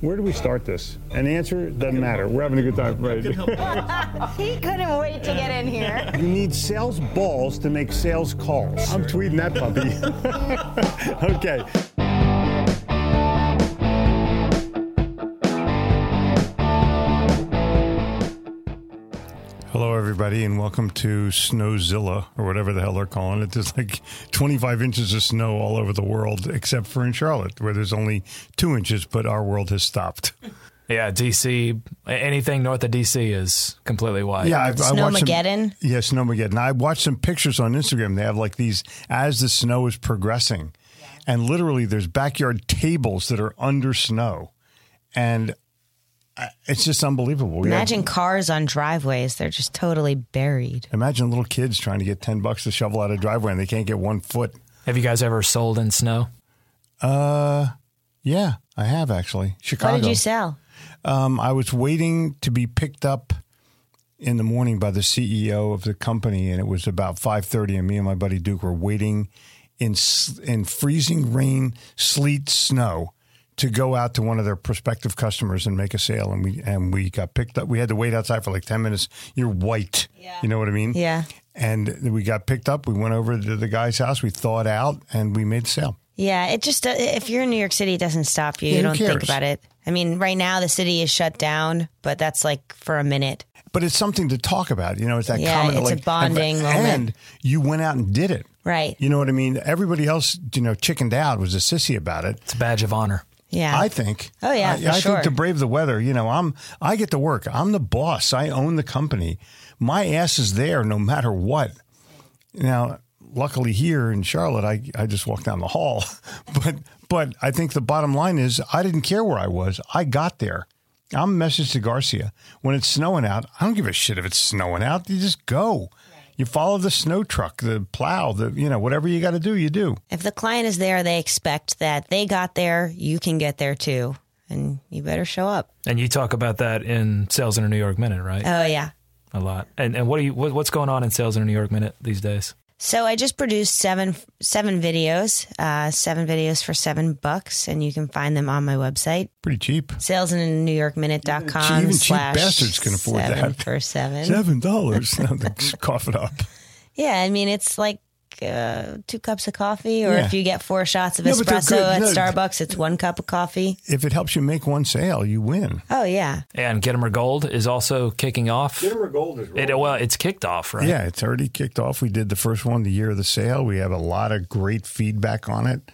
Where do we start this? And the answer doesn't matter. We're having a good time, right? He couldn't wait to get in here. You need sales balls to make sales calls. I'm tweeting that puppy. Okay. Hello, everybody, and welcome to Snowzilla, or whatever the hell they're calling it. There's like 25 inches of snow all over the world, except for in Charlotte, where there's only 2 inches, but our world has stopped. Yeah, D.C., anything north of D.C. is completely white. Yeah, Snowmageddon? Yeah, Snowmageddon. I watched some pictures on Instagram. They have like these, as the snow is progressing, and literally there's backyard tables that are under snow, and it's just unbelievable. Imagine cars on driveways. They're just totally buried. Imagine little kids trying to get $10 to shovel out a driveway and they can't get 1 foot. Have you guys ever sold in snow? Yeah, I have actually. Chicago. What did you sell? I was waiting to be picked up in the morning by the CEO of the company, and it was about 5:30, and me and my buddy Duke were waiting in freezing rain, sleet, snow to go out to one of their prospective customers and make a sale. And we got picked up. We had to wait outside for like 10 minutes. You're white. Yeah. You know what I mean? Yeah. And we got picked up. We went over to the guy's house. We thawed out and we made a sale. Yeah. It just, if you're in New York City, it doesn't stop you. Yeah, you don't cares? think about it. I mean, right now the city is shut down, but that's like for a minute. But it's something to talk about. You know, it's that comment. It's like, a bonding moment. And you went out and did it. Right. You know what I mean? Everybody else, chickened out, was a sissy about it. It's a badge of honor. Yeah. I think. Oh, yeah, I for sure. think to brave the weather, I get to work. I'm the boss. I own the company. My ass is there no matter what. Now, luckily here in Charlotte, I just walked down the hall. But I think the bottom line is I didn't care where I was. I got there. I'm a message to Garcia. When it's snowing out, I don't give a shit if it's snowing out. You just go. You follow the snow truck, the plow, whatever you got to do, you do. If the client is there, they expect that they got there, you can get there too. And you better show up. And you talk about that in Sales in a New York Minute, right? Oh, yeah. A lot. And what's going on in Sales in a New York Minute these days? So I just produced seven videos, 7 videos for $7, and you can find them on my website. Pretty cheap. Salesinanewyorkminute.com. Even cheap bastards can afford that. For $7. $7. Cough it up. Yeah, I mean, it's like 2 cups of coffee, or if you get 4 shots of espresso at Starbucks, it's 1 cup of coffee. If it helps you make one sale, you win. Oh, yeah. And Gittimer Gold is also kicking off. Gittimer Gold is rolling. It's kicked off, right? Yeah, it's already kicked off. We did the first one the year of the sale. We have a lot of great feedback on it.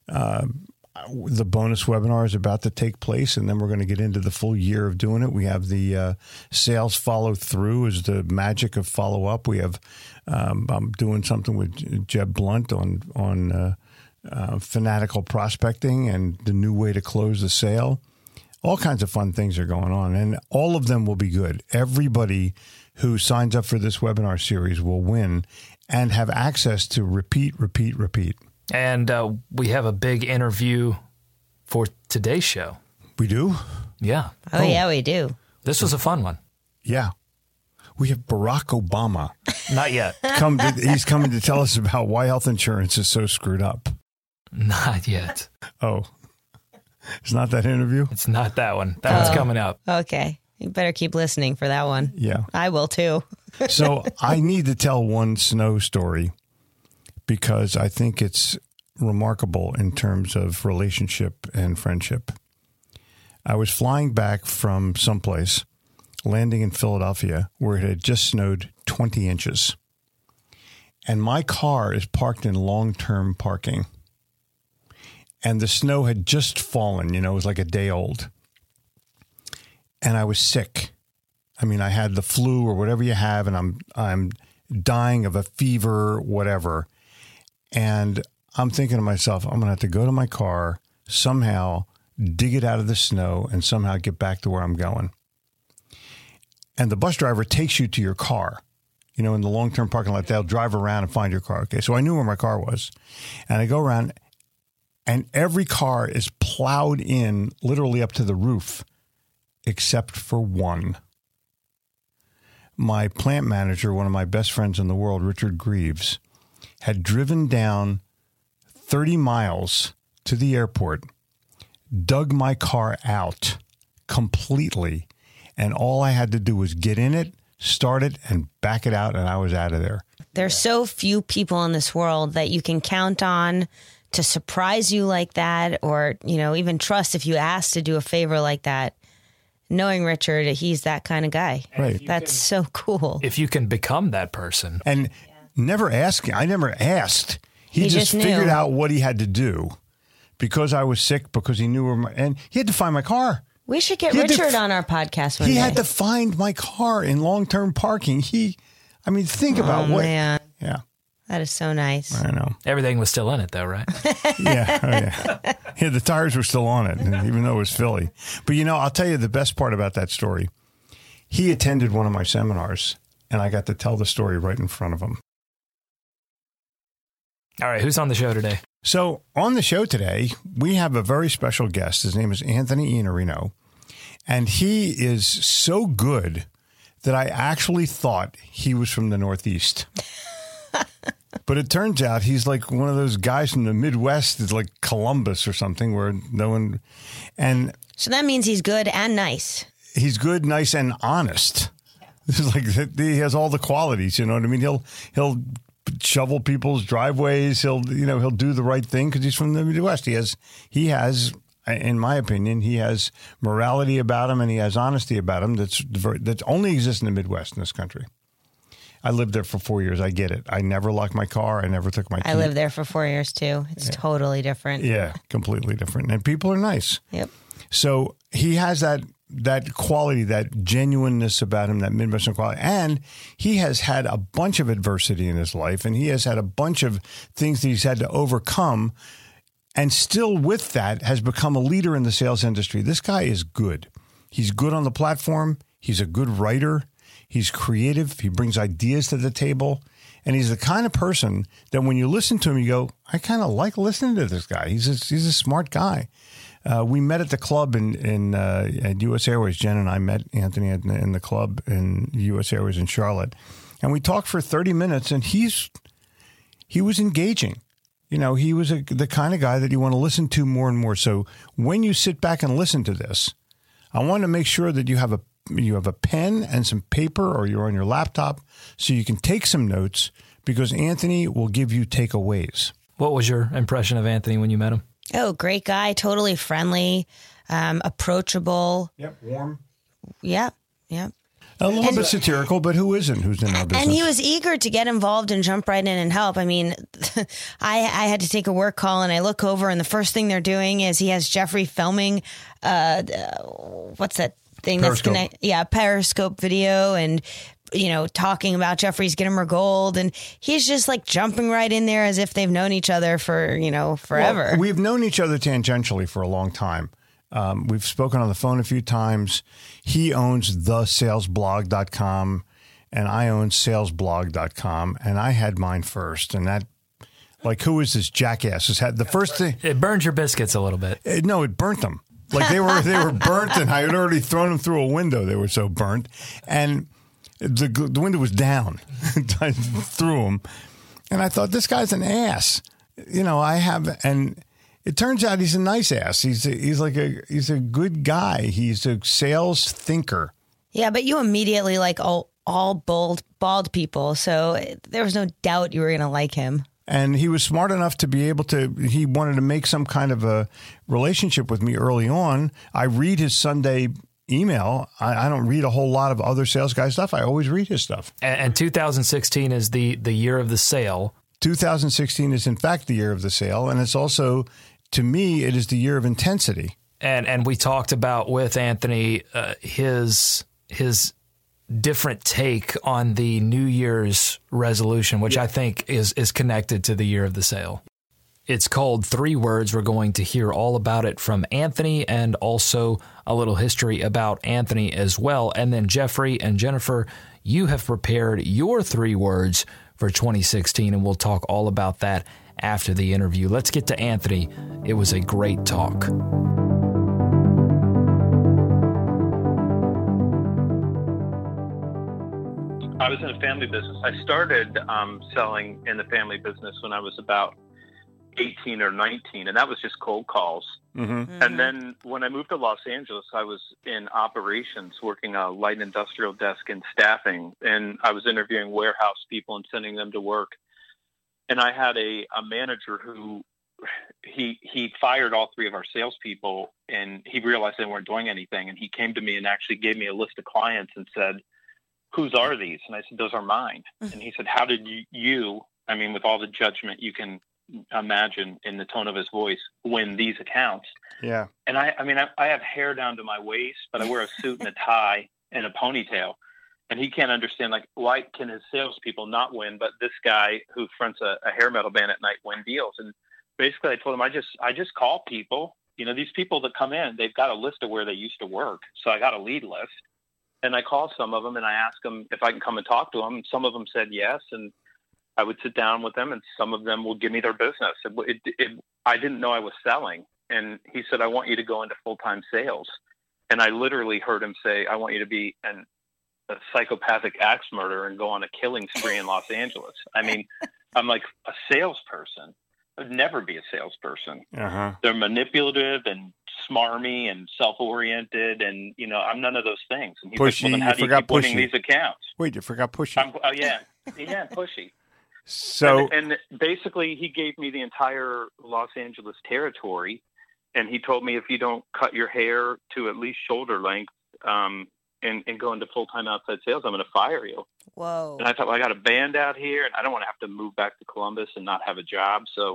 The bonus webinar is about to take place, and then we're going to get into the full year of doing it. We have the sales follow through is the magic of follow up. We have I'm doing something with Jeb Blunt on fanatical prospecting and the new way to close the sale. All kinds of fun things are going on, and all of them will be good. Everybody who signs up for this webinar series will win and have access to repeat. And we have a big interview for today's show. We do? Yeah. Oh, yeah, we do. This was a fun one. Yeah. We have Barack Obama. Not yet. He's coming to tell us about why health insurance is so screwed up. Not yet. Oh. It's not that interview? It's not that one. That one's coming up. Okay. You better keep listening for that one. Yeah. I will too. So I need to tell one snow story, because I think it's remarkable in terms of relationship and friendship. I was flying back from someplace, landing in Philadelphia, where it had just snowed 20 inches. And my car is parked in long-term parking. And the snow had just fallen, it was like a day old. And I was sick. I mean, I had the flu or whatever you have, and I'm dying of a fever, whatever. And I'm thinking to myself, I'm going to have to go to my car, somehow dig it out of the snow, and somehow get back to where I'm going. And the bus driver takes you to your car. In the long-term parking lot, they'll drive around and find your car. Okay, so I knew where my car was. And I go around, and every car is plowed in literally up to the roof, except for one. My plant manager, one of my best friends in the world, Richard Greaves, had driven down 30 miles to the airport, dug my car out, completely. And all I had to do was get in it, start it, and back it out, and I was out of there. There's so few people in this world that you can count on to surprise you like that, or, even trust if you ask to do a favor like that. Knowing Richard, he's that kind of guy. Right. That's so cool. If you can become that person. And never asking. I never asked. He just figured out what he had to do because I was sick, because he knew and he had to find my car. We should get Richard on our podcast one day. He had to find my car in long-term parking. Think about what. Man. Yeah. That is so nice. I know. Everything was still in it, though, right? Yeah. Yeah, the tires were still on it, even though it was Philly. But, I'll tell you the best part about that story. He attended one of my seminars, and I got to tell the story right in front of him. All right, who's on the show today? So on the show today, we have a very special guest. His name is Anthony Iannarino, and he is so good that I actually thought he was from the Northeast. But it turns out he's like one of those guys from the Midwest, it's like Columbus or something, where no one. And so that means he's good and nice. He's good, nice, and honest. This is like he has all the qualities. You know what I mean? He'll shovel people's driveways. He'll do the right thing because he's from the Midwest. He has, in my opinion, he has morality about him and he has honesty about him that only exists in the Midwest in this country. I lived there for 4 years. I get it. I never locked my car. I never took my key. I lived there for 4 years too. It's totally different. Yeah, completely different. And people are nice. Yep. So he has that quality, that genuineness about him, that Midwestern quality. And he has had a bunch of adversity in his life, and he has had a bunch of things that he's had to overcome. And still with that has become a leader in the sales industry. This guy is good. He's good on the platform. He's a good writer. He's creative. He brings ideas to the table. And he's the kind of person that when you listen to him, you go, I kind of like listening to this guy. He's a smart guy. We met at the club at U.S. Airways. Jen and I met Anthony in the club in U.S. Airways in Charlotte. And we talked for 30 minutes, and he was engaging. He was the kind of guy that you want to listen to more and more. So when you sit back and listen to this, I want to make sure that you have a pen and some paper, or you're on your laptop, so you can take some notes, because Anthony will give you takeaways. What was your impression of Anthony when you met him? Oh, great guy. Totally friendly, approachable. Yep, warm. Yep. A little bit satirical, but who isn't? Who's in our business? And he was eager to get involved and jump right in and help. I mean, I had to take a work call, and I look over, and the first thing they're doing is he has Jeffrey filming, what's that thing? Periscope. Periscope video, and talking about Jeffrey's Gittimer Gold, and he's just like jumping right in there as if they've known each other for forever. Well, we've known each other tangentially for a long time. We've spoken on the phone a few times. He owns thesalesblog.com, and I own salesblog.com, and I had mine first. And that, like, who is this jackass? The first thing. It burns your biscuits a little bit. No, it burnt them. Like they were burnt, and I had already thrown them through a window. They were so burnt, and the window was down. I threw them, and I thought, this guy's an ass. And it turns out he's a nice ass. He's a good guy. He's a sales thinker. Yeah, but you immediately like all bald people, so there was no doubt you were going to like him. And he was smart enough to be able to, he wanted to make some kind of a relationship with me early on. I read his Sunday email. I don't read a whole lot of other sales guy stuff. I always read his stuff. And 2016 is the year of the sale. 2016 is in fact the year of the sale. And it's also, to me, it is the year of intensity. And we talked about with Anthony, his different take on the New Year's resolution, which I think is connected to the year of the sale. It's called 3 Words. We're going to hear all about it from Anthony, and also a little history about Anthony as well. And then Jeffrey and Jennifer, you have prepared your 3 words for 2016, and we'll talk all about that after the interview. Let's get to Anthony. It was a great talk. I was in a family business. I started selling in the family business when I was about 18 or 19, and that was just cold calls. Mm-hmm. And then when I moved to Los Angeles, I was in operations, working a light industrial desk in staffing, and I was interviewing warehouse people and sending them to work. And I had a manager who he fired all three of our salespeople, and he realized they weren't doing anything. And he came to me and actually gave me a list of clients and said, "Whose are these?" And I said, "Those are mine." And he said, "How did you, I mean, with all the judgment you can imagine in the tone of his voice, win these accounts?" Yeah. And I have hair down to my waist, but I wear a suit and a tie and a ponytail. And he can't understand, like, why can his salespeople not win, but this guy who fronts a hair metal band at night win deals? And basically I told him, I just call people. You know, these people that come in, they've got a list of where they used to work. So I got a lead list. And I call some of them and I ask them if I can come and talk to them. And some of them said yes. And I would sit down with them, and some of them will give me their business. I didn't know I was selling. And he said, "I want you to go into full-time sales." And I literally heard him say, "I want you to be a psychopathic axe murderer and go on a killing spree in Los Angeles." I mean, I'm like, a salesperson? I'd never be a salesperson. Uh-huh. They're manipulative and smarmy and self-oriented, and, you know, I'm none of those things. And he's Pushy. like, "Well, then how do you keep winning these accounts?" Wait, you forgot Pushy. Yeah, pushy. So, and basically he gave me the entire Los Angeles territory, and he told me, if you don't cut your hair to at least shoulder length and go into full-time outside sales, I'm going to fire you. Whoa. And I thought, well, I got a band out here, and I don't want to have to move back to Columbus and not have a job. So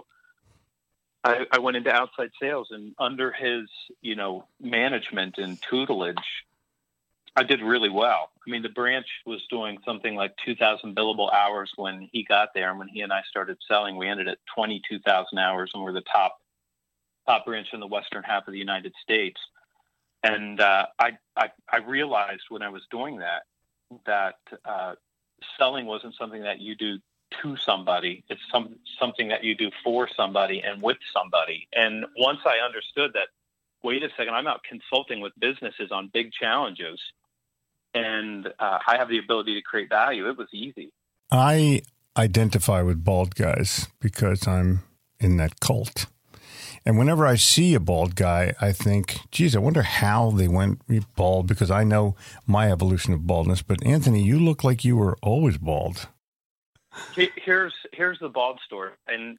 I went into outside sales, and under his, you know, management and tutelage, I did really well. I mean, the branch was doing something like 2,000 billable hours when he got there. And when he and I started selling, we ended at 22,000 hours, and we're the top branch in the western half of the United States. And I realized when I was doing that selling wasn't something that you do to somebody. It's something that you do for somebody and with somebody. And once I understood that, wait a second, I'm out consulting with businesses on big challenges, and I have the ability to create value, it was easy. I identify with bald guys because I'm in that cult. And whenever I see a bald guy, I think, geez, I wonder how they went bald, because I know my evolution of baldness. But Anthony, you look like you were always bald. Here's the bald story. In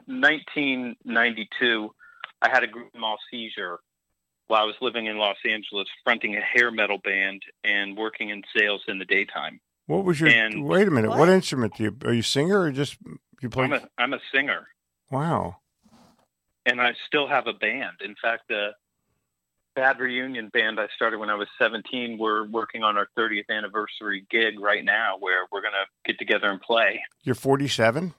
1992, I had a grand mal seizure while I was living in Los Angeles, fronting a hair metal band and working in sales in the daytime. What was your? Wait a minute. What instrument do you? Are you a singer or just you play? I'm a singer. Wow. And I still have a band. In fact, the Bad Reunion band I started when I was 17, we're working on our 30th anniversary gig right now, where we're going to get together and play. You're 47?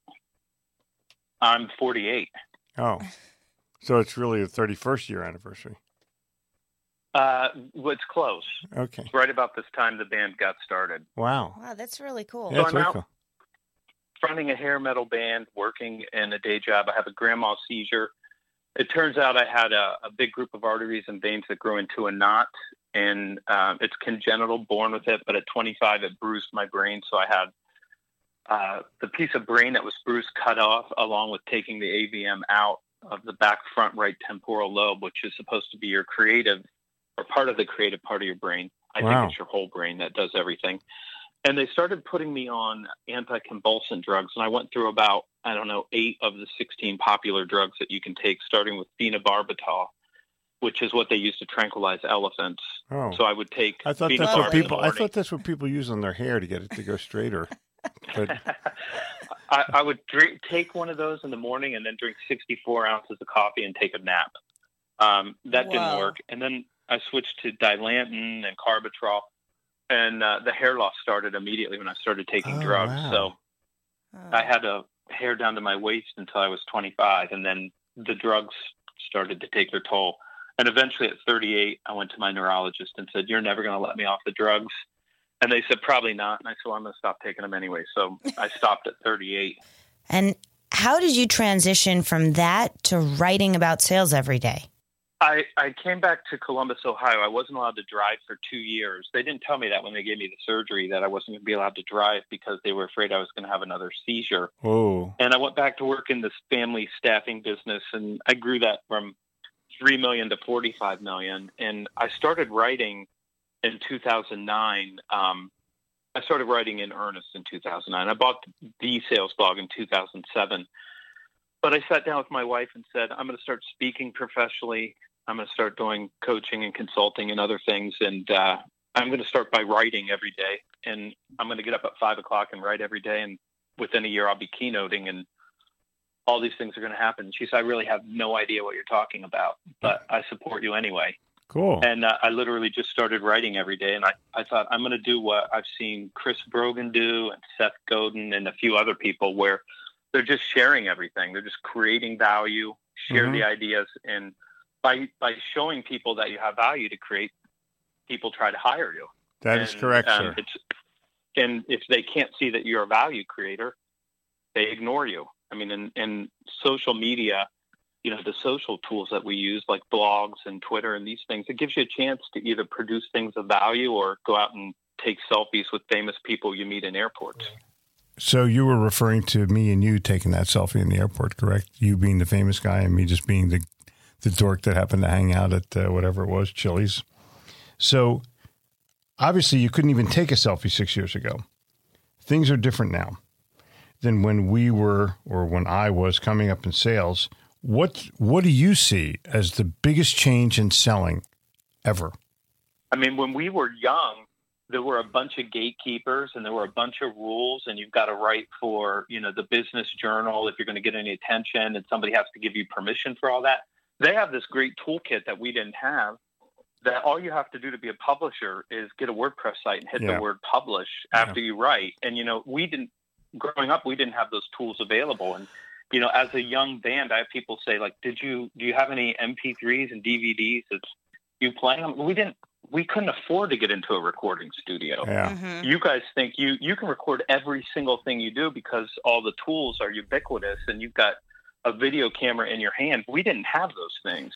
I'm 48. Oh, so it's really a 31st year anniversary. Well, it's close. Okay. It's right about this time the band got started. Wow. Wow, that's really cool. Yeah, that's so I'm very out cool. fronting a hair metal band, working in a day job. I have a grand mal seizure. It turns out I had a big group of arteries and veins that grew into a knot, and it's congenital, born with it. But at 25, it bruised my brain. So I had the piece of brain that was bruised cut off, along with taking the AVM out of the back front right temporal lobe, which is supposed to be your creative, or part of the creative part of your brain. I think it's your whole brain that does everything. And they started putting me on anticonvulsant drugs. And I went through about, 8 of the 16 popular drugs that you can take, starting with phenobarbital, which is what they use to tranquilize elephants. Oh. So I would take I thought that's what people use on their hair to get it to go straighter. But I would take one of those in the morning and then drink 64 ounces of coffee and take a nap. That didn't work. And then I switched to Dilantin and Carbitrol, and the hair loss started immediately when I started taking drugs. Wow. So I had a hair down to my waist until I was 25, and then the drugs started to take their toll. And eventually at 38, I went to my neurologist and said, "You're never going to let me off the drugs." And they said, "Probably not." And I said, "Well, I'm going to stop taking them anyway." So I stopped at 38. And how did you transition from that to writing about sales every day? I came back to Columbus, Ohio. I wasn't allowed to drive for 2 years. They didn't tell me that when they gave me the surgery, that I wasn't going to be allowed to drive because they were afraid I was going to have another seizure. Oh. And I went back to work in this family staffing business, and I grew that from $3 million to $45 million. And I started writing in 2009. I started writing in earnest in 2009. I bought the sales blog in 2007. But I sat down with my wife and said, I'm going to start speaking professionally. I'm going to start doing coaching and consulting and other things. And I'm going to start by writing every day. And I'm going to get up at 5 o'clock and write every day. And within a year, I'll be keynoting and all these things are going to happen. She said, I really have no idea what you're talking about, but I support you anyway. Cool. And I literally just started writing every day. And I thought, I'm going to do what I've seen Chris Brogan do and Seth Godin and a few other people, where they're just sharing everything. They're just creating value, share the ideas. And by showing people that you have value to create, people try to hire you. That is correct, sir. And if they can't see that you're a value creator, they ignore you. I mean, in social media, the social tools that we use, like blogs and Twitter and these things, it gives you a chance to either produce things of value or go out and take selfies with famous people you meet in airports. So you were referring to me and you taking that selfie in the airport, correct? You being the famous guy and me just being the dork that happened to hang out at whatever it was, Chili's. So obviously you couldn't even take a selfie 6 years ago. Things are different now than when we were, or when I was coming up in sales. What do you see as the biggest change in selling ever? I mean, when we were young, there were a bunch of gatekeepers and there were a bunch of rules, and you've got to write for, the Business Journal if you're going to get any attention, and somebody has to give you permission for all that. They have this great toolkit that we didn't have, that all you have to do to be a publisher is get a WordPress site and hit the word publish after you write. And, growing up, we didn't have those tools available. And, as a young band, I have people say, like, do you have any MP3s and DVDs that you playing them? We couldn't afford to get into a recording studio. Yeah. You guys think you can record every single thing you do because all the tools are ubiquitous and you've got a video camera in your hand. We didn't have those things.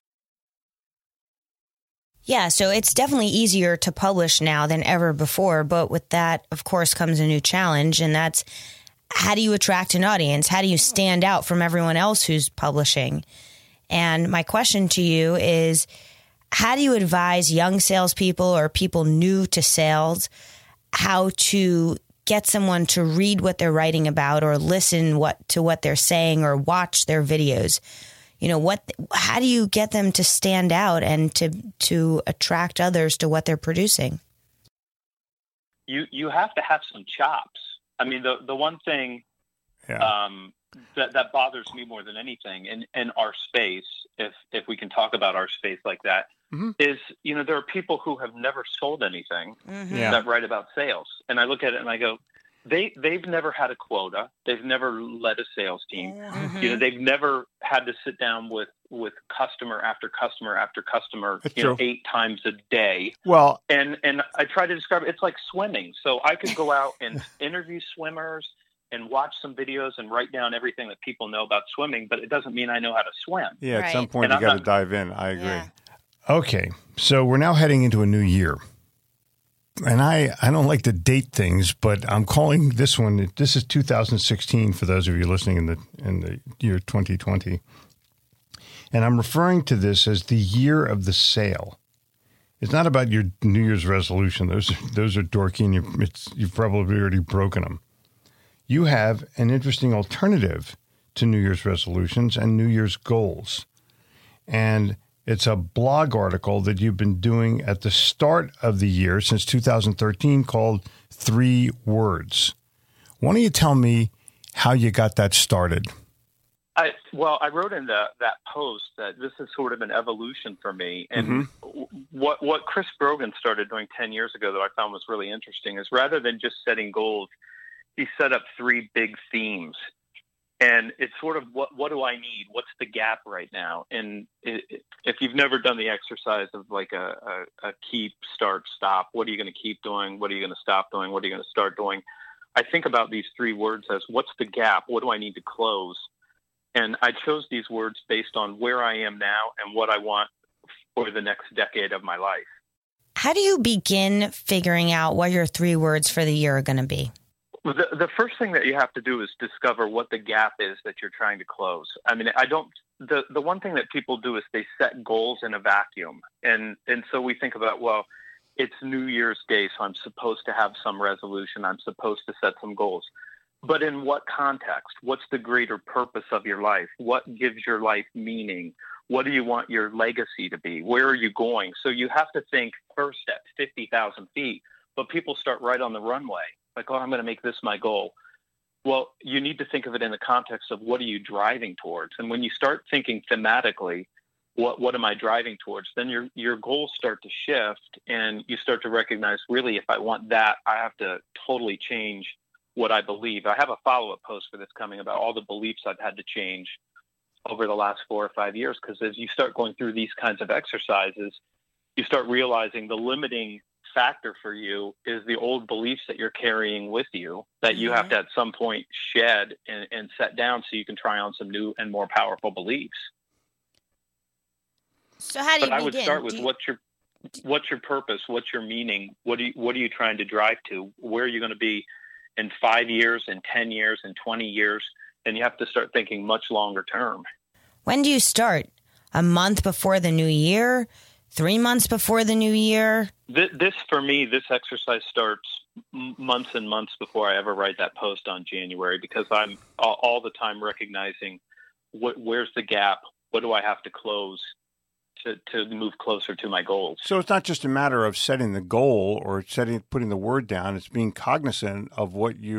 Yeah, so it's definitely easier to publish now than ever before. But with that, of course, comes a new challenge, and that's, how do you attract an audience? How do you stand out from everyone else who's publishing? And my question to you is, how do you advise young salespeople or people new to sales how to get someone to read what they're writing about or listen to what they're saying or watch their videos? How do you get them to stand out and to attract others to what they're producing? You have to have some chops. I mean, the one thing that bothers me more than anything in our space, if we can talk about our space like that, is, there are people who have never sold anything that write about sales. And I look at it and I go, they've never had a quota. They've never led a sales team. They've never had to sit down with customer after customer after customer, 8 times a day. Well, and I try to describe it. It's like swimming. So I could go out and interview swimmers and watch some videos and write down everything that people know about swimming, but it doesn't mean I know how to swim. Yeah, right. At some point you got to dive in. I agree. Yeah. Okay, so we're now heading into a new year. And I don't like to date things, but I'm calling this one, this is 2016 for those of you listening in the year 2020. And I'm referring to this as the year of the sale. It's not about your New Year's resolution. Those are dorky, and you've probably already broken them. You have an interesting alternative to New Year's resolutions and New Year's goals. And it's a blog article that you've been doing at the start of the year since 2013 called 3 Words. Why don't you tell me how you got that started? I wrote in that post that this is sort of an evolution for me. And what Chris Brogan started doing 10 years ago that I found was really interesting is, rather than just setting goals, he set up 3 big themes. And it's sort of, what do I need? What's the gap right now? And if you've never done the exercise of like a keep, start, stop, what are you going to keep doing? What are you going to stop doing? What are you going to start doing? I think about these 3 words as, what's the gap? What do I need to close? And I chose these words based on where I am now and what I want or the next decade of my life. How do you begin figuring out what your 3 words for the year are going to be? The first thing that you have to do is discover what the gap is that you're trying to close. I mean, the one thing that people do is they set goals in a vacuum. And so we think about, well, it's New Year's Day, so I'm supposed to have some resolution. I'm supposed to set some goals. But in what context? What's the greater purpose of your life? What gives your life meaning? What do you want your legacy to be? Where are you going? So you have to think first at 50,000 feet, but people start right on the runway. Like, oh, I'm going to make this my goal. Well, you need to think of it in the context of what are you driving towards? And when you start thinking thematically, what am I driving towards? Then your goals start to shift, and you start to recognize, really, if I want that, I have to totally change what I believe. I have a follow-up post for this coming about all the beliefs I've had to change over the last 4 or 5 years, because as you start going through these kinds of exercises, you start realizing the limiting factor for you is the old beliefs that you're carrying with you that you have to at some point shed and set down so you can try on some new and more powerful beliefs. So how do you begin? I would start with what's your purpose? What's your meaning? What are you trying to drive to? Where are you going to be in 5 years, in 10 years, in 20 years? And you have to start thinking much longer term. When do you start? A month before the new year? 3 months before the new year? This for me, this exercise starts months and months before I ever write that post on January, because I'm all the time recognizing where's the gap? What do I have to close to move closer to my goals? So it's not just a matter of setting the goal or putting the word down. It's being cognizant of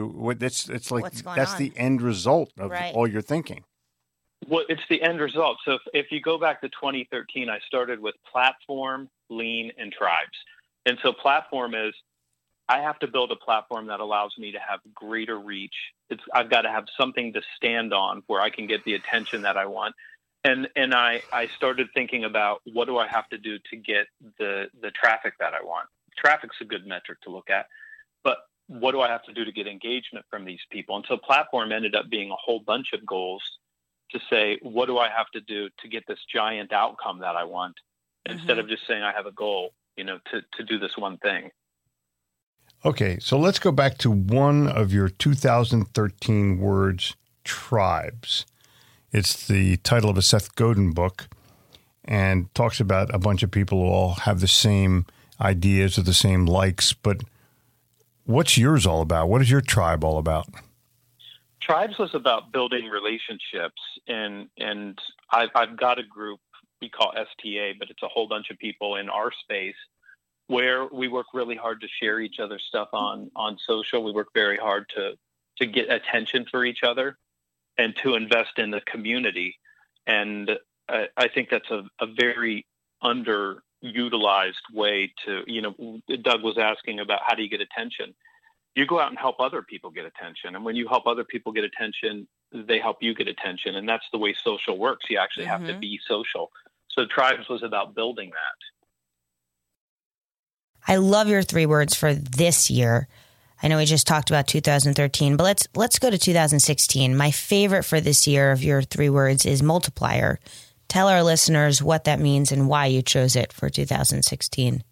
it's like that's the end result of all your thinking. Well, it's the end result. So if you go back to 2013, I started with platform, lean, and tribes. And so platform is, I have to build a platform that allows me to have greater reach. I've got to have something to stand on where I can get the attention that I want. And I started thinking about, what do I have to do to get the traffic that I want? Traffic's a good metric to look at, but what do I have to do to get engagement from these people? And so platform ended up being a whole bunch of goals to say, what do I have to do to get this giant outcome that I want? Instead of just saying I have a goal, to do this one thing. Okay, so let's go back to one of your 2013 words, tribes. It's the title of a Seth Godin book and talks about a bunch of people who all have the same ideas or the same likes. But what's yours all about? What is your tribe all about? Tribes was about building relationships, and I've got a group we call STA, but it's a whole bunch of people in our space where we work really hard to share each other's stuff on social. We work very hard to get attention for each other and to invest in the community. And I think that's a very underutilized way to, Doug was asking about how do you get attention? You go out and help other people get attention. And when you help other people get attention, they help you get attention. And that's the way social works. You actually have to be social. So Tribes was about building that. I love your 3 words for this year. I know we just talked about 2013, but let's go to 2016. My favorite for this year of your 3 words is multiplier. Tell our listeners what that means and why you chose it for 2016.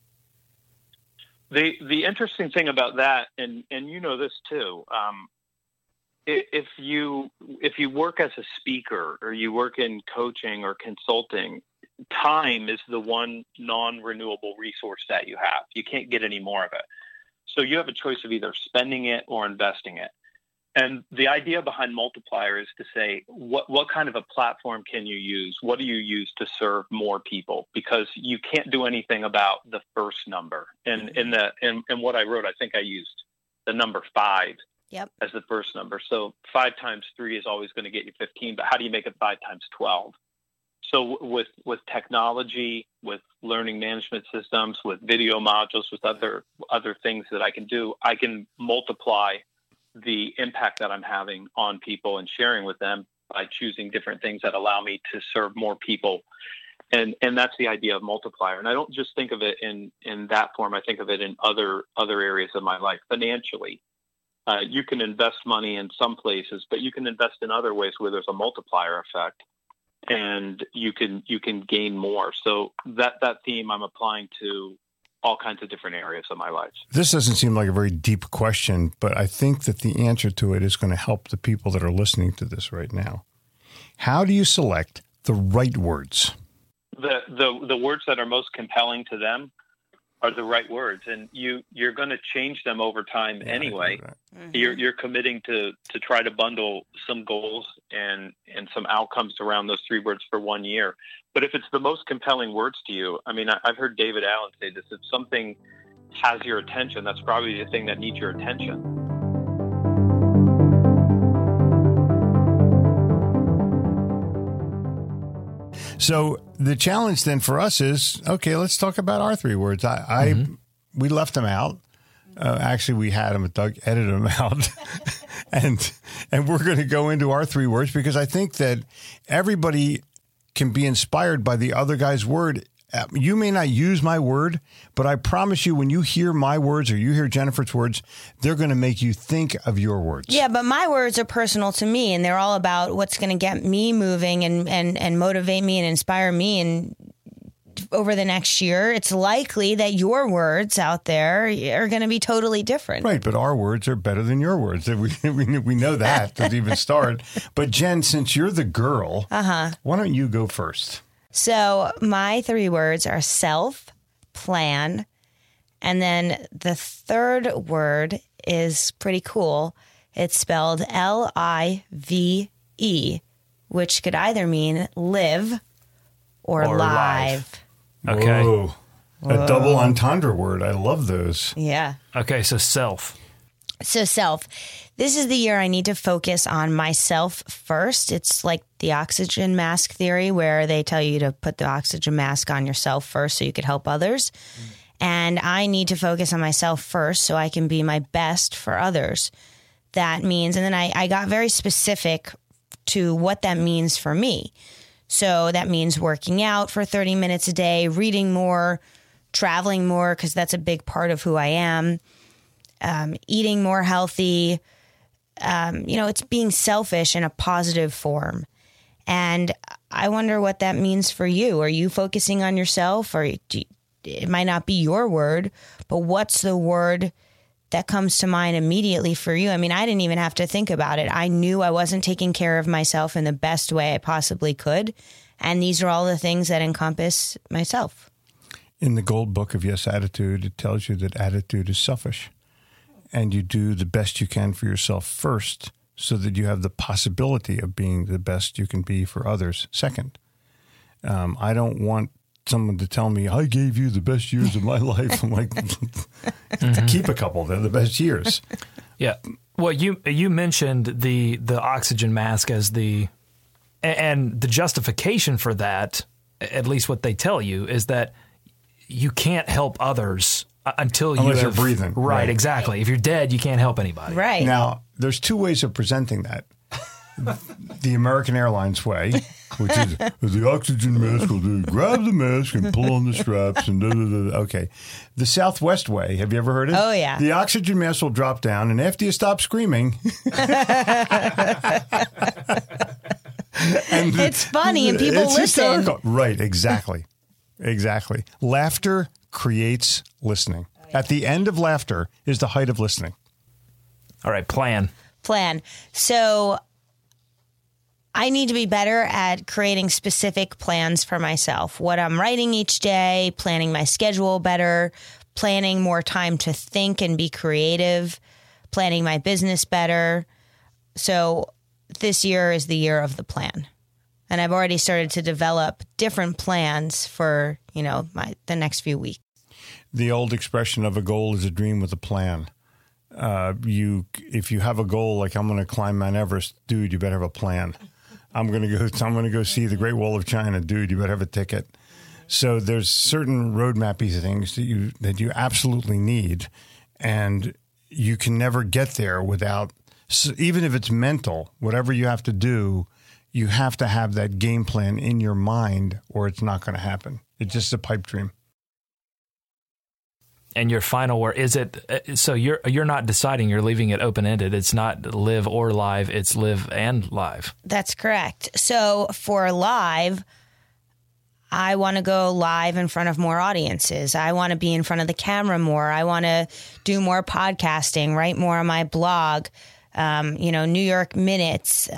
The interesting thing about that, and you know this too, if you work as a speaker or you work in coaching or consulting, time is the one non-renewable resource that you have. You can't get any more of it. So you have a choice of either spending it or investing it. And the idea behind multiplier is to say, what kind of a platform can you use? What do you use to serve more people? Because you can't do anything about the first number. And in what I wrote, I think I used the number 5 as the first number. So 5 times 3 is always going to get you 15, but how do you make it 5 times 12? So with technology, with learning management systems, with video modules, with other things that I can do, I can multiply the impact that I'm having on people and sharing with them by choosing different things that allow me to serve more people. And that's the idea of multiplier. And I don't just think of it in that form. I think of it in other areas of my life. Financially, you can invest money in some places, but you can invest in other ways where there's a multiplier effect. and you can gain more. So that theme I'm applying to all kinds of different areas of my life. This doesn't seem like a very deep question, but I think that the answer to it is going to help the people that are listening to this right now. How do you select the right words? The words that are most compelling to them are the right words, and you're going to change them over time anyway. Mm-hmm. You're committing to try to bundle some goals and some outcomes around those 3 words for 1 year. But if it's the most compelling words to you, I mean, I've heard David Allen say this: if something has your attention, that's probably the thing that needs your attention. So the challenge then for us is, okay, let's talk about our 3 words. We left them out. Actually, we had them, but Doug edited them out. and we're going to go into our 3 words because I think that everybody can be inspired by the other guy's word. You may not use my word, but I promise you when you hear my words or you hear Jennifer's words, they're going to make you think of your words. Yeah, but my words are personal to me, and they're all about what's going to get me moving and motivate me and inspire me. And over the next year, it's likely that your words out there are going to be totally different. Right, but our words are better than your words. We know that to even start. But Jen, since you're the girl, why don't you go first? So my 3 words are self, plan, and then the 3rd word is pretty cool. It's spelled Live, which could either mean live or live. Okay. Whoa. A double entendre word. I love those. Yeah. Okay, so self. So self. This is the year I need to focus on myself first. It's like the oxygen mask theory where they tell you to put the oxygen mask on yourself first so you could help others. And I need to focus on myself first so I can be my best for others. That means, and then I got very specific to what that means for me. So that means working out for 30 minutes a day, reading more, traveling more, because that's a big part of who I am, eating more healthy. It's being selfish in a positive form. And I wonder what that means for you. Are you focusing on yourself, or it might not be your word, but what's the word that comes to mind immediately for you? I mean, I didn't even have to think about it. I knew I wasn't taking care of myself in the best way I possibly could. And these are all the things that encompass myself. In the Gold Book of Yes Attitude, it tells you that attitude is selfish. And you do the best you can for yourself first so that you have the possibility of being the best you can be for others second. I don't want someone to tell me, I gave you the best years of my life. I'm like, keep a couple. They're the best years. Yeah. Well, you mentioned the oxygen mask as and the justification for that, at least what they tell you, is that you can't help others unless you're breathing. Right, exactly. If you're dead, you can't help anybody. Right. Now, there's 2 ways of presenting that. The American Airlines way, which is the oxygen mask will do. Grab the mask and pull on the straps and da-da-da. Okay. The Southwest way, have you ever heard it? Oh, yeah. The oxygen mask will drop down, and after you stop screaming... it's funny, and people listen. Hysterical. Right, exactly. Exactly. Laughter creates listening. At the end of laughter is the height of listening. All right, plan. So I need to be better at creating specific plans for myself. What I'm writing each day, planning my schedule better, planning more time to think and be creative, planning my business better. So this year is the year of the plan. And I've already started to develop different plans for, the next few weeks. The old expression of a goal is a dream with a plan. If you have a goal like I'm going to climb Mount Everest, dude, you better have a plan. I'm going to go see the Great Wall of China, dude, you better have a ticket. So there's certain roadmappy things that you absolutely need, and you can never get there without. So even if it's mental, whatever you have to do, you have to have that game plan in your mind or it's not going to happen. It's just a pipe dream. And your final word, is it, so you're not deciding, you're leaving it open-ended. It's not live or live, it's live and live. That's correct. So for live, I want to go live in front of more audiences. I want to be in front of the camera more. I want to do more podcasting, write more on my blog, New York Minutes,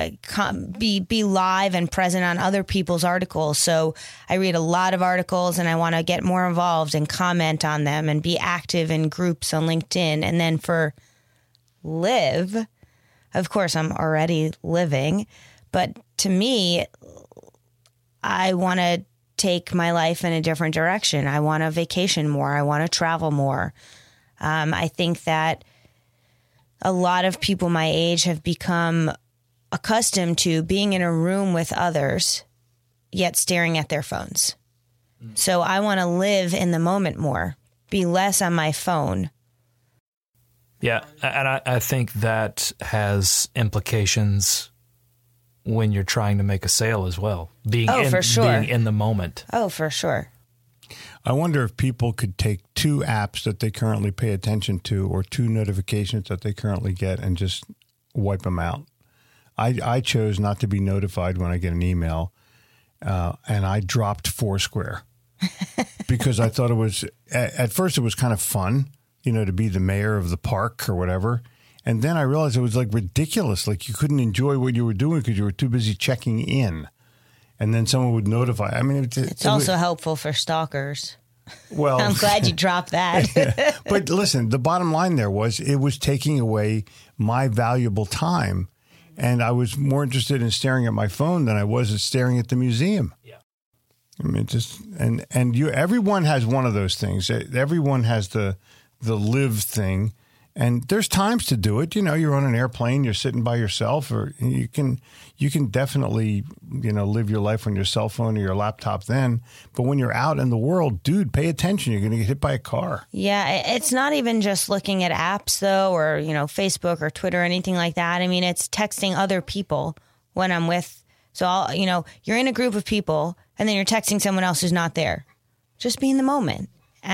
be live and present on other people's articles. So I read a lot of articles and I want to get more involved and comment on them and be active in groups on LinkedIn. And then for live, of course, I'm already living, but to me, I want to take my life in a different direction. I want to vacation more. I want to travel more. I think that a lot of people my age have become accustomed to being in a room with others, yet staring at their phones. So I want to live in the moment more, be less on my phone. Yeah, and I think that has implications when you're trying to make a sale as well. Being in the moment. Oh, for sure. I wonder if people could take 2 apps that they currently pay attention to or 2 notifications that they currently get and just wipe them out. I chose not to be notified when I get an email, and I dropped Foursquare because I thought it was, at first it was kind of fun, to be the mayor of the park or whatever. And then I realized it was like ridiculous. Like you couldn't enjoy what you were doing because you were too busy checking in. And then someone would notify. I mean, it's also helpful for stalkers. Well, I'm glad you dropped that. But listen, the bottom line there was it was taking away my valuable time. And I was more interested in staring at my phone than I was at staring at the museum. Yeah. I mean, everyone has one of those things. Everyone has the live thing. And there's times to do it. You're on an airplane, you're sitting by yourself, or you can definitely, live your life on your cell phone or your laptop then. But when you're out in the world, dude, pay attention. You're going to get hit by a car. Yeah, it's not even just looking at apps, though, or, Facebook or Twitter or anything like that. I mean, it's texting other people when I'm with. So, you're in a group of people and then you're texting someone else who's not there. Just be in the moment.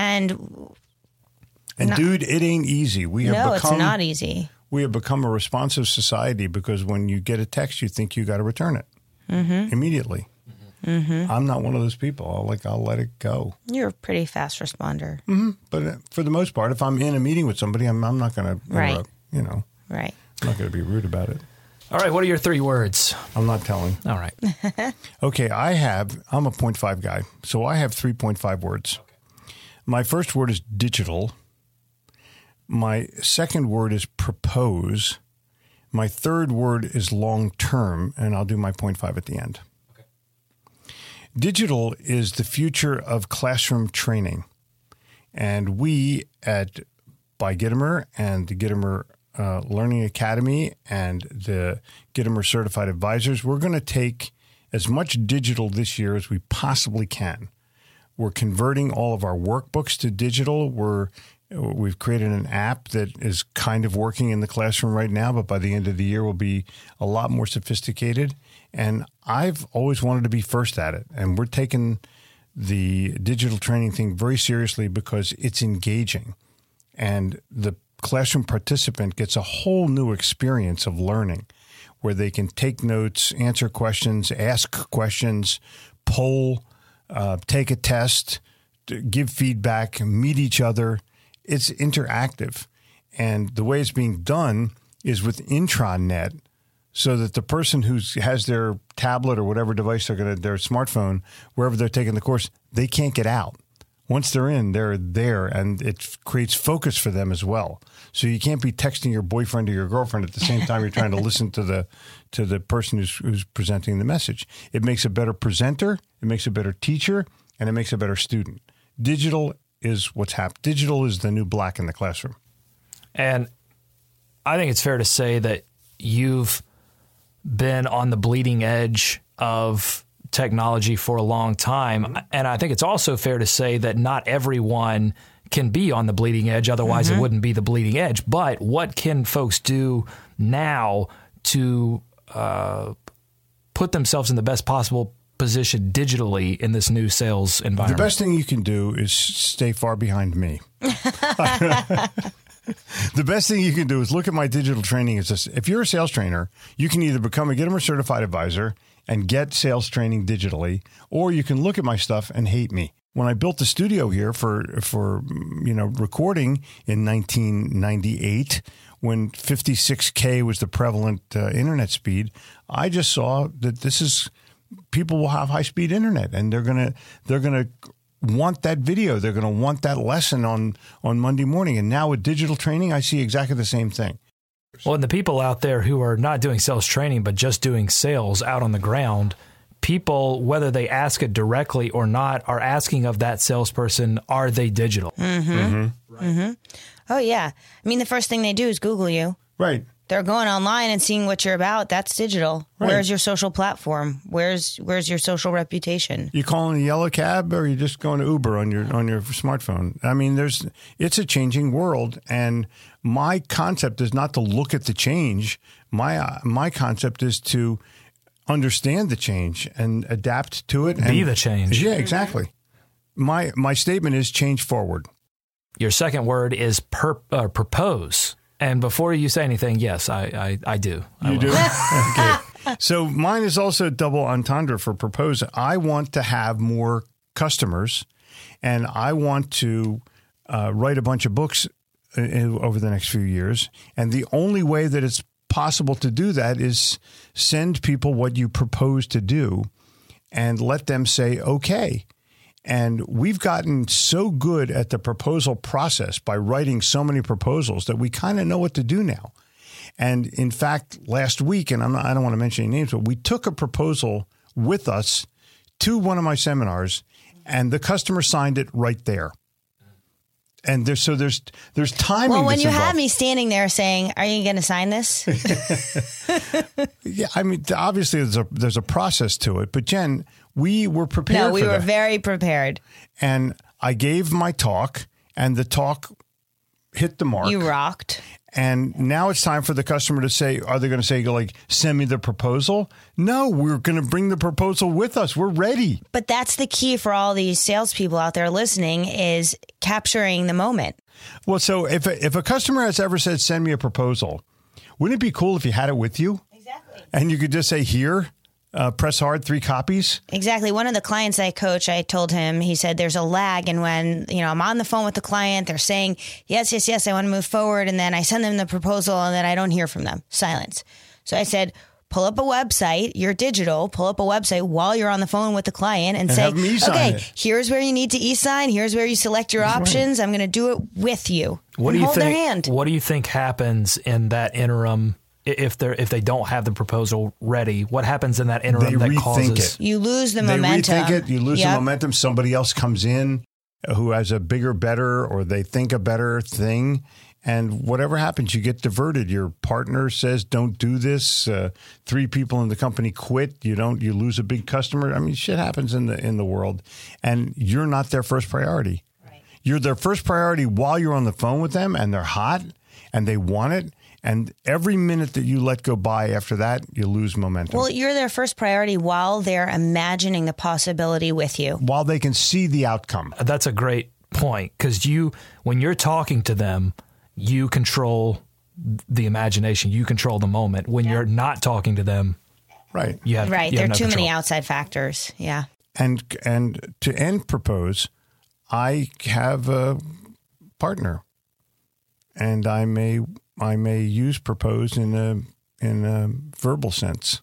And dude, it ain't easy. It's not easy. We have become a responsive society because when you get a text, you think you got to return it immediately. Mm-hmm. I'm not one of those people. I'll let it go. You're a pretty fast responder. Mm-hmm. But for the most part, if I'm in a meeting with somebody, I'm not going to, right. Right. I'm not going to be rude about it. All right. What are your 3 words? I'm not telling. All right. Okay. I'm a 0.5 guy, so I have 3.5 words. Okay. My first word is digital. My second word is propose. My third word is long-term, and I'll do my 0.5 at the end. Okay. Digital is the future of classroom training. And we by Gitomer and the Gitomer Learning Academy and the Gitomer Certified Advisors, we're going to take as much digital this year as we possibly can. We're converting all of our workbooks to digital. We've created an app that is kind of working in the classroom right now, but by the end of the year will be a lot more sophisticated. And I've always wanted to be first at it. And we're taking the digital training thing very seriously because it's engaging. And the classroom participant gets a whole new experience of learning where they can take notes, answer questions, ask questions, poll, take a test, give feedback, meet each other. It's interactive. And the way it's being done is with intranet so that the person who has their tablet or whatever device their smartphone, wherever they're taking the course, they can't get out. Once they're in, they're there, and it creates focus for them as well. So you can't be texting your boyfriend or your girlfriend at the same time you're trying to listen to the person who's presenting the message. It makes a better presenter, it makes a better teacher, and it makes a better student. Digital is what's happened. Digital is the new black in the classroom. And I think it's fair to say that you've been on the bleeding edge of technology for a long time. And I think it's also fair to say that not everyone can be on the bleeding edge. Otherwise, it wouldn't be the bleeding edge. But what can folks do now to put themselves in the best possible positioned digitally in this new sales environment? The best thing you can do is stay far behind me. The best thing you can do is look at my digital training. Is this: if you're a sales trainer, you can either become a Gitomer certified advisor and get sales training digitally, or you can look at my stuff and hate me. When I built the studio here for recording in 1998, when 56K was the prevalent internet speed, I just saw that people will have high speed internet, and they're gonna want that video. They're going to want that lesson on Monday morning. And now with digital training, I see exactly the same thing. Well, and the people out there who are not doing sales training, but just doing sales out on the ground, people, whether they ask it directly or not, are asking of that salesperson, are they digital? Mm-hmm. Mm-hmm. Right. Mm-hmm. Oh, yeah. I mean, the first thing they do is Google you. Right. They're going online and seeing what you're about. That's digital. Right. Where's your social platform? Where's your social reputation? You calling a yellow cab, or you just going to Uber on your smartphone? I mean, it's a changing world, and my concept is not to look at the change. My concept is to understand the change and adapt to it. Be the change. Yeah, exactly. My statement is change forward. Your second word is propose. And before you say anything, yes, I do. You do? Okay. So mine is also double entendre for propose. I want to have more customers, and I want to write a bunch of books over the next few years. And the only way that it's possible to do that is send people what you propose to do and let them say, okay. And we've gotten so good at the proposal process by writing so many proposals that we kind of know what to do now. And in fact, last week, and I don't want to mention any names, but we took a proposal with us to one of my seminars, and the customer signed it right there. And there's timing. Well, when you involved. have me standing there saying, "Are you going to sign this?" Yeah, I mean, obviously there's a process to it, but Jen, we were prepared. No, we for were that. very prepared. And I gave my talk, and the talk hit the mark. You rocked. And now it's time for the customer to say, are they going to say, like, send me the proposal? No, we're going to bring the proposal with us. We're ready. But that's the key for all these salespeople out there listening, is capturing the moment. Well, so if a customer has ever said, send me a proposal, wouldn't it be cool if you had it with you? Exactly. And you could just say, here, press hard, 3 copies. Exactly. One of the clients I coach, I told him, he said, there's a lag. And when, I'm on the phone with the client, they're saying, yes, I want to move forward. And then I send them the proposal and then I don't hear from them. Silence. So I said, pull up a website. You're digital. Pull up a website while you're on the phone with the client and say, okay, here's where you need to e-sign. Here's where you select your options. Right. I'm going to do it with you. What do you hold think? Their hand. What do you think happens in that interim? If they don't have the proposal ready, what happens in that interim that causes it? You lose the momentum. They rethink it. You lose the momentum. Somebody else comes in who has a bigger, better, or they think a better thing. And whatever happens, you get diverted. Your partner says, don't do this. 3 people in the company quit. You lose a big customer. I mean, shit happens in the world, and you're not their first priority. Right. You're their first priority while you're on the phone with them, and they're hot and they want it. And every minute that you let go by after that, you lose momentum. Well, you're their first priority while they're imagining the possibility with you. While they can see the outcome. That's a great point, because when you're talking to them, you control the imagination. You control the moment. When you're not talking to them, right? There are too many outside factors. Yeah. And to end propose, I have a partner, and I may use propose in a verbal sense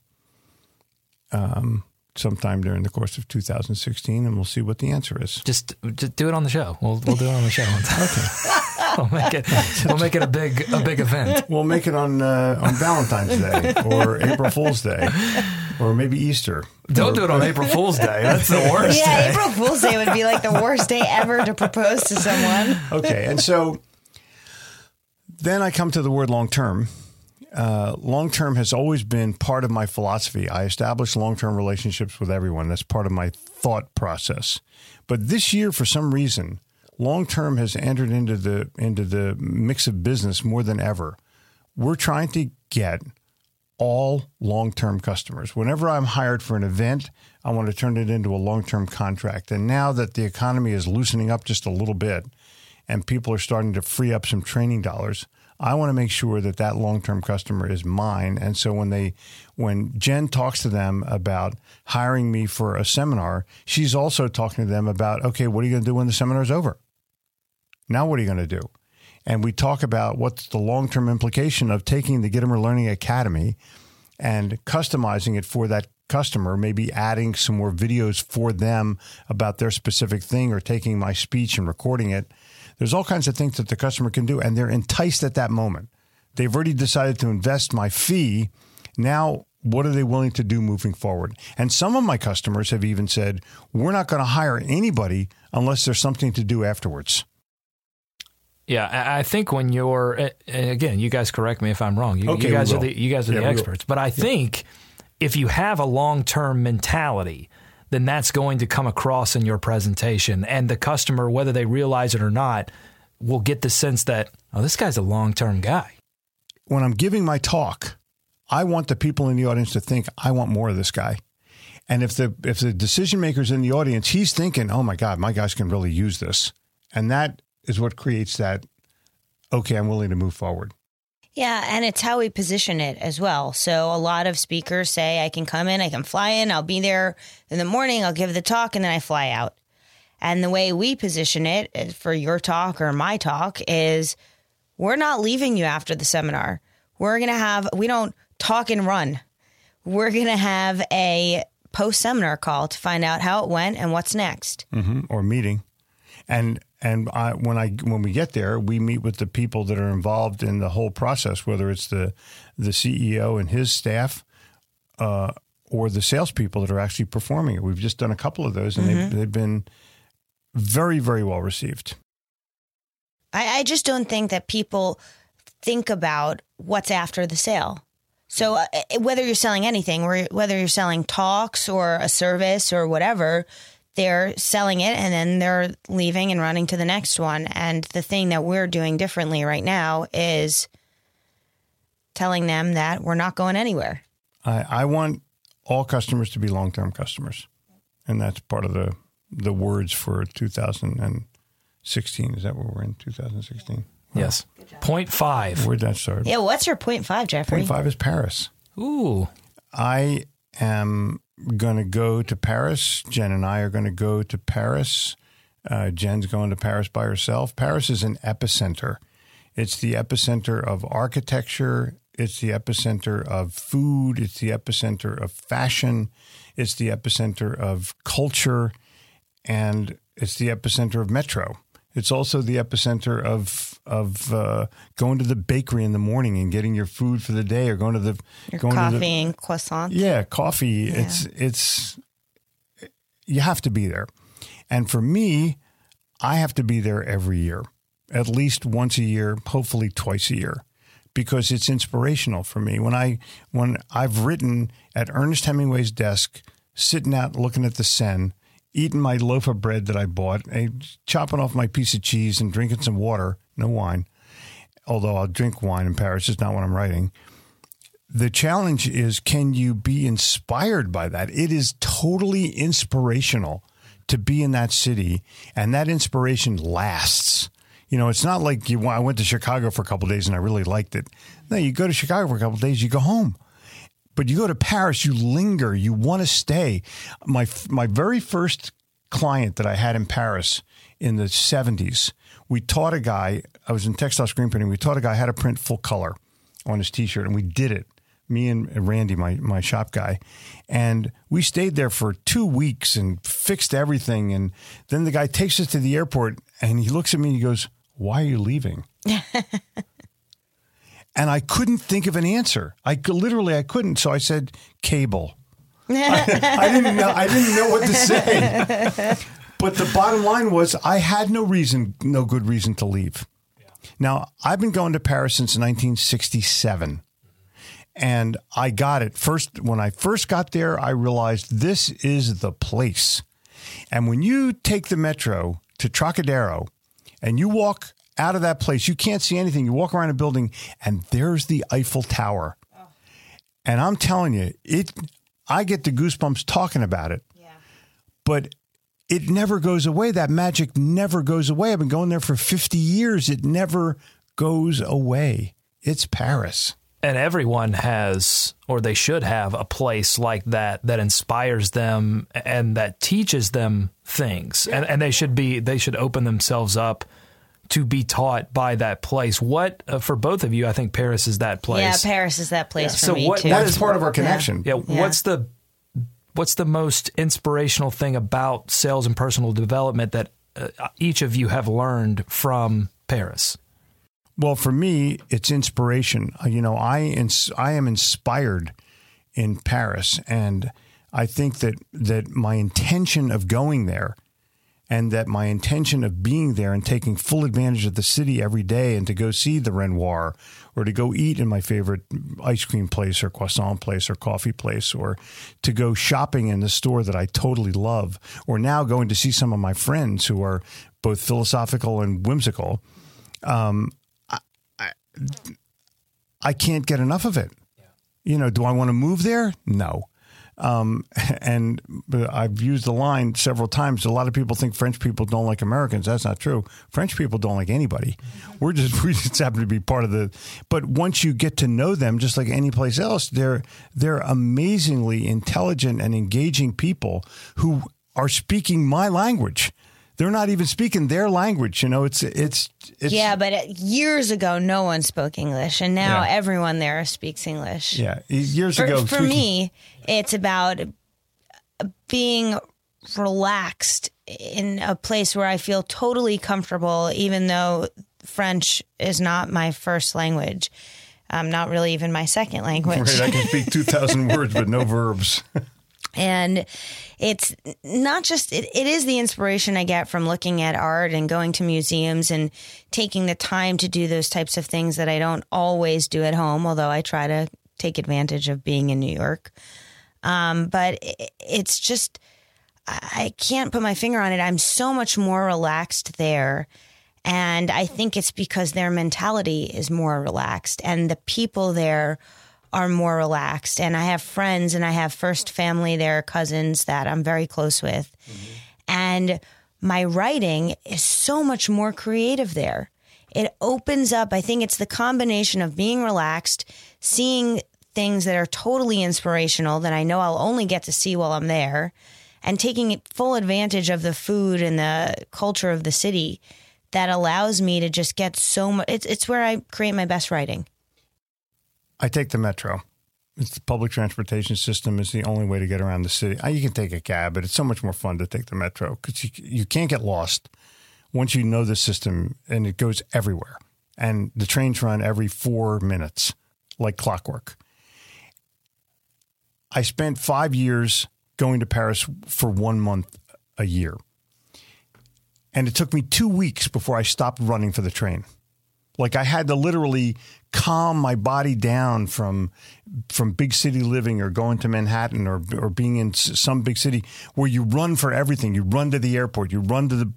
sometime during the course of 2016, and we'll see what the answer is. Just do it on the show. We'll do it on the show. Okay. We'll make it a big event. We'll make it on Valentine's Day or April Fool's Day or maybe Easter. Don't do it on April Fool's Day. That's the worst day. Yeah, April Fool's Day would be like the worst day ever to propose to someone. Okay, and so then I come to the word long-term. Long-term has always been part of my philosophy. I establish long-term relationships with everyone. That's part of my thought process. But this year, for some reason, long-term has entered into the mix of business more than ever. We're trying to get all long-term customers. Whenever I'm hired for an event, I want to turn it into a long-term contract. And now that the economy is loosening up just a little bit and people are starting to free up some training dollars, I want to make sure that that long-term customer is mine. And so when Jen talks to them about hiring me for a seminar, she's also talking to them about, okay, what are you going to do when the seminar's over? Now what are you going to do? And we talk about what's the long-term implication of taking the Gitomer Learning Academy and customizing it for that customer, maybe adding some more videos for them about their specific thing or taking my speech and recording it. There's all kinds of things that the customer can do, and they're enticed at that moment. They've already decided to invest my fee. Now, what are they willing to do moving forward? And some of my customers have even said, we're not going to hire anybody unless there's something to do afterwards. Yeah, I think when you're, and again, you guys correct me if I'm wrong. You guys are the experts. But I think if you have a long-term mentality, then that's going to come across in your presentation. And the customer, whether they realize it or not, will get the sense that, oh, this guy's a long-term guy. When I'm giving my talk, I want the people in the audience to think, I want more of this guy. And if the decision maker's in the audience, he's thinking, oh my God, my guys can really use this. And that is what creates that, okay, I'm willing to move forward. Yeah, and it's how we position it as well. So a lot of speakers say, I can come in, I can fly in, I'll be there in the morning, I'll give the talk, and then I fly out. And the way we position it for your talk or my talk is we're not leaving you after the seminar. We don't talk and run. We're going to have a post-seminar call to find out how it went and what's next. Mm-hmm. Or meeting. And when we get there, we meet with the people that are involved in the whole process, whether it's the CEO and his staff or the salespeople that are actually performing it. We've just done a couple of those, and they've been very, very well received. I just don't think that people think about what's after the sale. So whether you're selling anything, or whether you're selling talks or a service or whatever, they're selling it and then they're leaving and running to the next one. And the thing that we're doing differently right now is telling them that we're not going anywhere. I want all customers to be long-term customers. And that's part of the words for 2016. Is that what we're in, 2016? Yes. 0.5. Where'd that start? Yeah, what's your 0.5, Jeffrey? 0.5 is Paris. Ooh. I am going to go to Paris. Jen and I are going to go to Paris. Jen's going to Paris by herself. Paris is an epicenter. It's the epicenter of architecture. It's the epicenter of food. It's the epicenter of fashion. It's the epicenter of culture. And it's the epicenter of metro. It's also the epicenter of going to the bakery in the morning and getting your food for the day, or going to the coffee and croissant. Yeah, coffee. Yeah. It's you have to be there, and for me, I have to be there every year, at least once a year, hopefully twice a year, because it's inspirational for me. When I've written at Ernest Hemingway's desk, sitting out looking at the Seine, eating my loaf of bread that I bought, chopping off my piece of cheese and drinking some water, no wine, although I'll drink wine in Paris. It's not what I'm writing. The challenge is, can you be inspired by that? It is totally inspirational to be in that city, and that inspiration lasts. You know, it's not like I went to Chicago for a couple of days and I really liked it. No, you go to Chicago for a couple of days, you go home. But you go to Paris, you linger, you want to stay. My very first client that I had in Paris in the 70s, we taught a guy, I was in textile screen printing, we taught a guy how to print full color on his T-shirt, and we did it, me and Randy, my shop guy. And we stayed there for 2 weeks and fixed everything. And then the guy takes us to the airport, and he looks at me and he goes, "Why are you leaving?" And I couldn't think of an answer. I couldn't. So I said, "Cable." I didn't know what to say. But the bottom line was, I had no good reason to leave. Yeah. Now, I've been going to Paris since 1967. And I got it. When I first got there, I realized this is the place. And when you take the metro to Trocadero and you walk out of that place, you can't see anything. You walk around a building and there's the Eiffel Tower. And I'm telling you, I get the goosebumps talking about it. Yeah. But it never goes away. That magic never goes away. I've been going there for 50 years. It never goes away. It's Paris. And everyone has, or they should have, a place like that inspires them and that teaches them things. And they should open themselves up to be taught by that place. What, for both of you, I think Paris is that place. Yeah, Paris is that place for me, too. That's part of our connection. Yeah. What's the most inspirational thing about sales and personal development that each of you have learned from Paris? Well, for me, it's inspiration. You know, I am inspired in Paris, and I think that my intention of going there and that my intention of being there and taking full advantage of the city every day and to go see the Renoir or to go eat in my favorite ice cream place or croissant place or coffee place or to go shopping in the store that I totally love or now going to see some of my friends who are both philosophical and whimsical. I can't get enough of it. Yeah. You know, do I want to move there? No. And I've used the line several times. A lot of people think French people don't like Americans. That's not true. French people don't like anybody. We just happen to be part of the. But once you get to know them, just like any place else, they're amazingly intelligent and engaging people who are speaking my language. They're not even speaking their language. You know, it's yeah, but years ago, no one spoke English, and now everyone there speaks English. Yeah, years ago. For me, it's about being relaxed in a place where I feel totally comfortable, even though French is not my first language. Not really even my second language. Right, I can speak 2,000 words, but no verbs. And it's not just, it is the inspiration I get from looking at art and going to museums and taking the time to do those types of things that I don't always do at home, although I try to take advantage of being in New York. But it's just, I can't put my finger on it. I'm so much more relaxed there. And I think it's because their mentality is more relaxed and the people there are more relaxed. And I have friends and I have first family there, cousins that I'm very close with. Mm-hmm. And my writing is so much more creative there. It opens up. I think it's the combination of being relaxed, seeing things that are totally inspirational that I know I'll only get to see while I'm there, and taking full advantage of the food and the culture of the city that allows me to just get so much. It's where I create my best writing. I take the metro. It's the public transportation system is the only way to get around the city. You can take a cab, but it's so much more fun to take the metro because you can't get lost once you know the system, and it goes everywhere. And the trains run every 4 minutes, like clockwork. I spent 5 years going to Paris for 1 month a year. And it took me 2 weeks before I stopped running for the train. Like I had to literally calm my body down from big city living or going to Manhattan or being in some big city where you run for everything. You run to the airport, you run to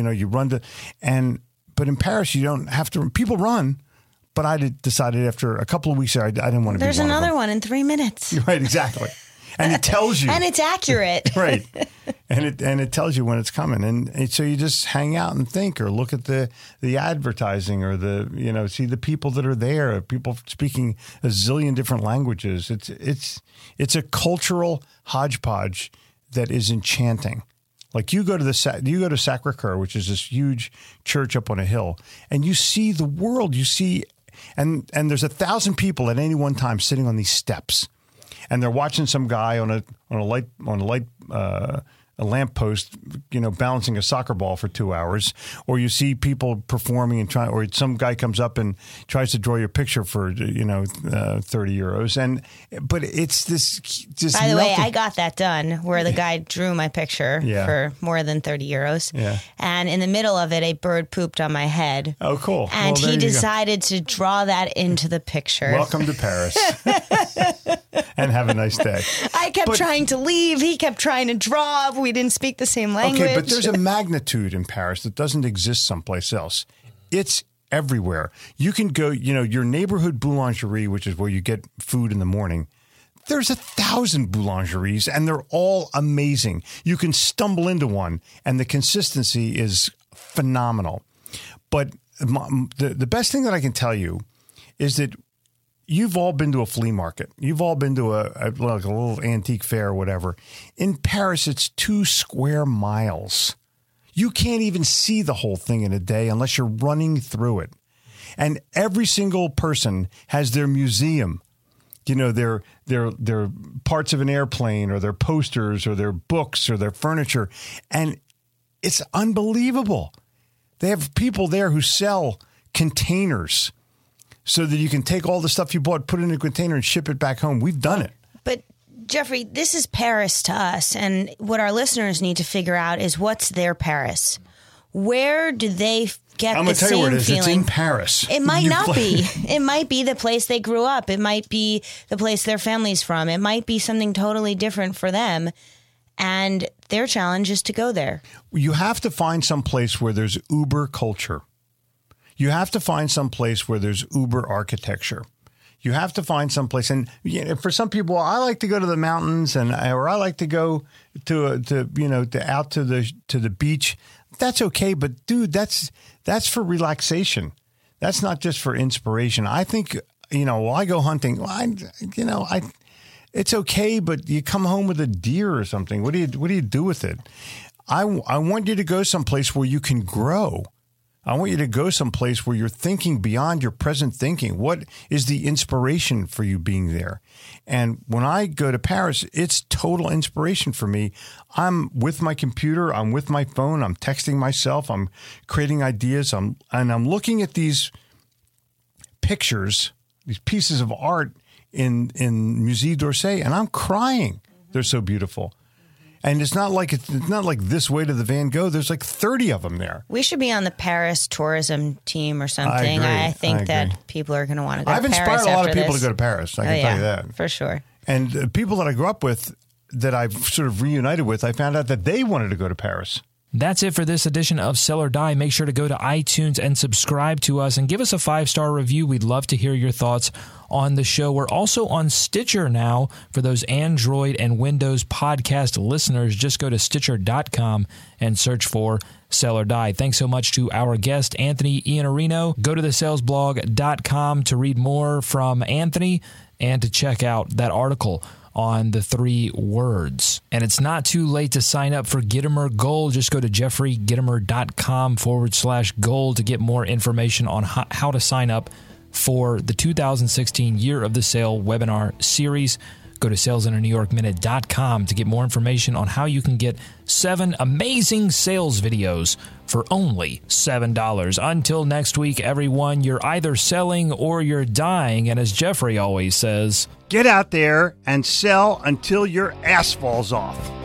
but in Paris, you don't have to, people run. But I decided after a couple of weeks there, I didn't want to There's be one another of them. one in 3 minutes. Right, exactly. And it tells you. And it's accurate. Right. And it tells you when it's coming. And so you just hang out and think or look at the advertising or see the people that are there, people speaking a zillion different languages. It's a cultural hodgepodge that is enchanting. Like you go to Sacré-Cœur, which is this huge church up on a hill, and you see the world. You see, and there's 1,000 people at any one time sitting on these steps. And they're watching some guy on a lamppost, balancing a soccer ball for 2 hours, or you see people performing and or some guy comes up and tries to draw your picture for 30 euros. But it's this. By the way, I got that done where the guy drew my picture for more than 30 euros. Yeah. And in the middle of it, a bird pooped on my head. Oh, cool. And he decided to draw that into the picture. Welcome to Paris. And have a nice day. I kept trying to leave. He kept trying to draw. We didn't speak the same language. Okay, but there's a magnitude in Paris that doesn't exist someplace else. It's everywhere. You can go, your neighborhood boulangerie, which is where you get food in the morning. There's 1,000 boulangeries, and they're all amazing. You can stumble into one, and the consistency is phenomenal. But the best thing that I can tell you is that you've all been to a flea market. You've all been to a little antique fair or whatever. In Paris, it's 2 square miles. You can't even see the whole thing in a day unless you're running through it. And every single person has their museum. You know, their parts of an airplane or their posters or their books or their furniture. And it's unbelievable. They have people there who sell containers so that you can take all the stuff you bought, put it in a container, and ship it back home. We've done it. But, Jeffrey, this is Paris to us. And what our listeners need to figure out is what's their Paris. Where do they get the same feeling? I'm going to tell you where it is. It's in Paris. It might not be. It might be the place they grew up. It might be the place their family's from. It might be something totally different for them. And their challenge is to go there. You have to find some place where there's Uber culture. You have to find some place where there's Uber architecture. You have to find some place, and for some people, I like to go to the mountains, or I like to go out to the beach. That's okay, but dude, that's for relaxation. That's not just for inspiration. I think while I go hunting, it's okay, but you come home with a deer or something. What do you do with it? I want you to go someplace where you can grow. I want you to go someplace where you're thinking beyond your present thinking. What is the inspiration for you being there? And when I go to Paris, it's total inspiration for me. I'm with my computer. I'm with my phone. I'm texting myself. I'm creating ideas. I'm looking at these pictures, these pieces of art in Musée d'Orsay, and I'm crying. They're so beautiful. And it's not like this way to the Van Gogh. There's like 30 of them there. We should be on the Paris tourism team or something. I think that people are going to want to go to Paris. I've inspired a lot of people to go to Paris. I can tell you that. For sure. And people that I grew up with, that I've sort of reunited with, I found out that they wanted to go to Paris. That's it for this edition of Sell or Die. Make sure to go to iTunes and subscribe to us and give us a 5-star review. We'd love to hear your thoughts on the show. We're also on Stitcher now for those Android and Windows podcast listeners. Just go to Stitcher.com and search for Sell or Die. Thanks so much to our guest, Anthony Iannarino. Go to thesalesblog.com to read more from Anthony and to check out that article on the 3 words. And it's not too late to sign up for Gitomer Gold. Just go to jeffreygitomer.com/gold to get more information on how to sign up for the 2016 Year of the Sale webinar series. Go to salesinanewyorkminute.com to get more information on how you can get 7 amazing sales videos for only $7. Until next week, everyone, you're either selling or you're dying. And as Jeffrey always says, get out there and sell until your ass falls off.